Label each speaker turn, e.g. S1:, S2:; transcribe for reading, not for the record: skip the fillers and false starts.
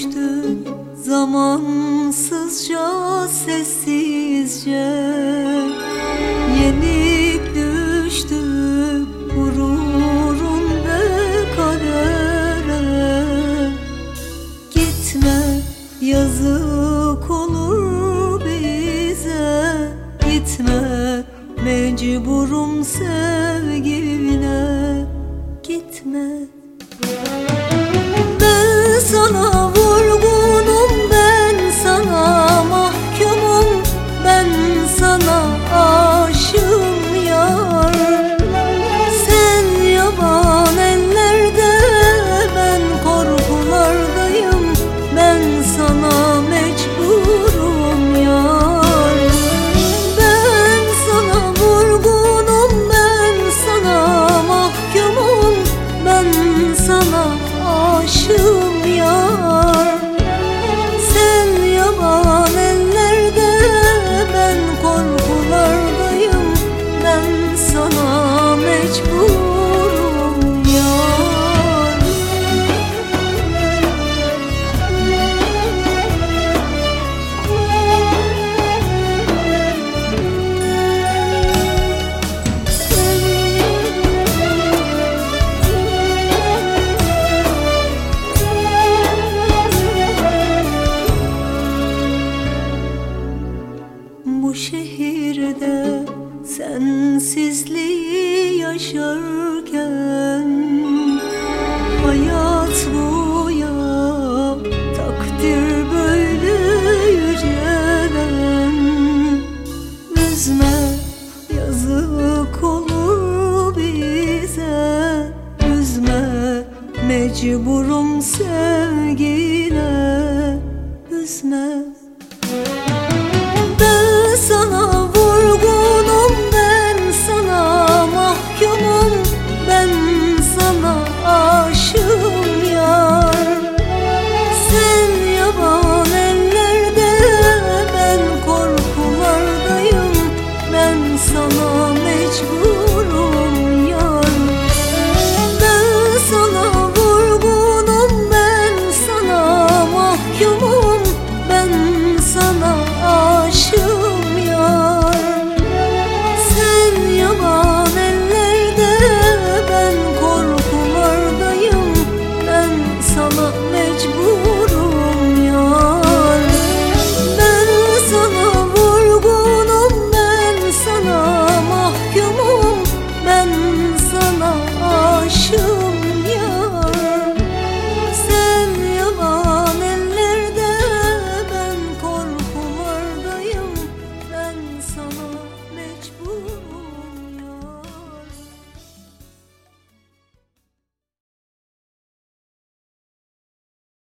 S1: düştü zamansızca, sessizce. Yenik düştü gururun ve kadere. Gitme, yazık olur bize. Gitme, mecburum sevgine. Gitme. Ben sana vurgunum, ben sana mahkumum, ben sana aşığım yar. Sen yaban ellerde, ben korkulardayım, ben sana mecburum yar. Ben sana vurgunum, ben sana mahkumum, ben sana aşığım yar. Sen yaban ellerde, ben korkulardayım, ben sana mecburum yar. Bu şehirde sensizliği yaşarken, hayat bu ya, takdir böyle yücelen. Üzme, yazık olur bize. Üzme, mecburum sevgine. Üzme. Ben sana vurgunum, ben sana mahkumum, ben sana aşığım yar. Sen yaban ellerde, ben korkulardayım, ben sana mecburum yar. Ben sana vurgunum, ben sana mahkumum, ben sana aşığım yar. Sen yaban ellerde, ben korkulardayım, ben sana mecburum.